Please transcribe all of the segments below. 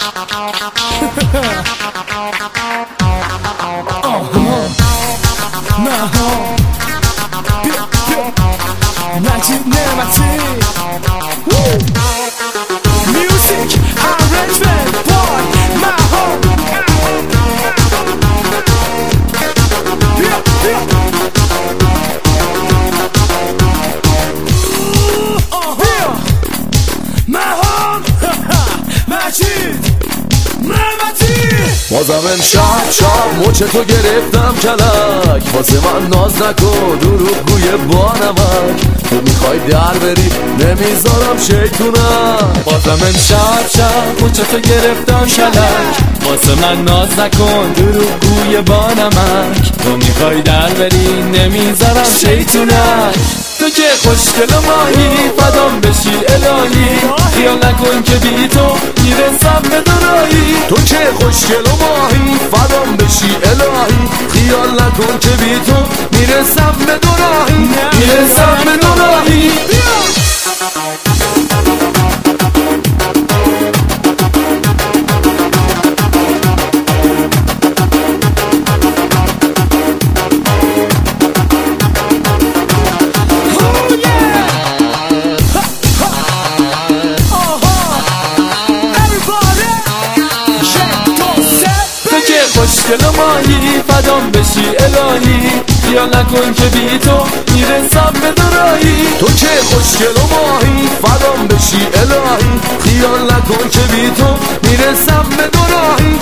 مجید نعمتی میوزیک arrangement boy مهار مهار مجید نعمتی. بازم امشب شب مچ تو گرفتم کلک، واسه من ناز نکن دروغگوی با نمک. تو میخوای در بری نمیذارم شیطونم. بازم امشب شب مچ تو گرفتم کلک، واسه من ناز نکن دروغگوی با نمک. تو میخوای در بری نمیذارم شیطونک. تو که خوشگل و ماهی فدام بشی الهی، خیال نکن که بی تو میرسم به دورایی. تو که خوشگل و ماهی فدام بشی الهی، خیال نکن که بی تو میرسم به دورایی. میرسم به دورایی. خوشگل و ماهی فدام بشی الهی، خیال نکن که بی تو میرسم به دورایی. تو که خوشگل و ماهی فدام بشی الهی، خیال نکن که بی تو میرسم به دورایی.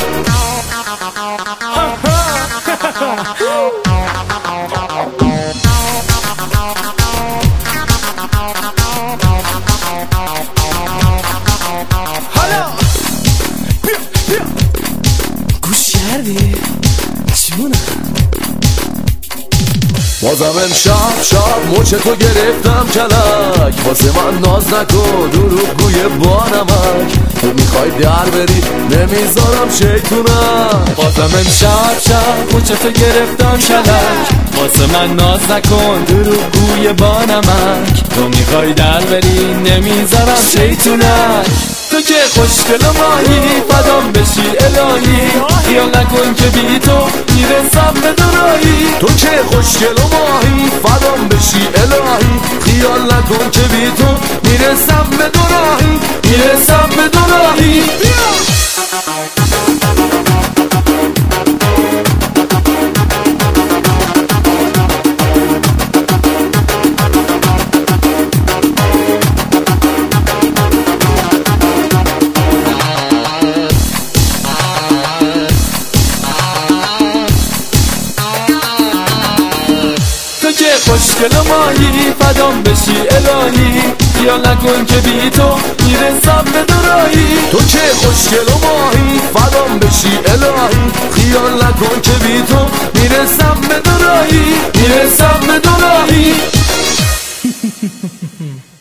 بازم امشب شب مچ تو گرفتم کلک، واسه من ناز نکن دروغگوی با نمک. تو میخوای در بری نمیذارم شیطونم. بازم امشب شب مچ تو گرفتم کلک، واسه من ناز نکن دروغگوی با نمک. تو میخوای در بری نمیذارم شیطونک. تو که خوشگل و ماهی فدام بشی الهی، خیال نکن که بی تو میرسم به دورایی. تو که خوشگل و ماهی فدام بشی الهی، خیال نکن که بی تو میرسم به دورایی. میرسم به دورایی. خوشگل و ماهی فدام بشی الهی، خیال نکن که بی تو میرسم به دورایی. تو که خوشگل و ماهی فدام بشی الهی، خیال نکن که بی تو میرسم به دورایی. میرسم به دورایی.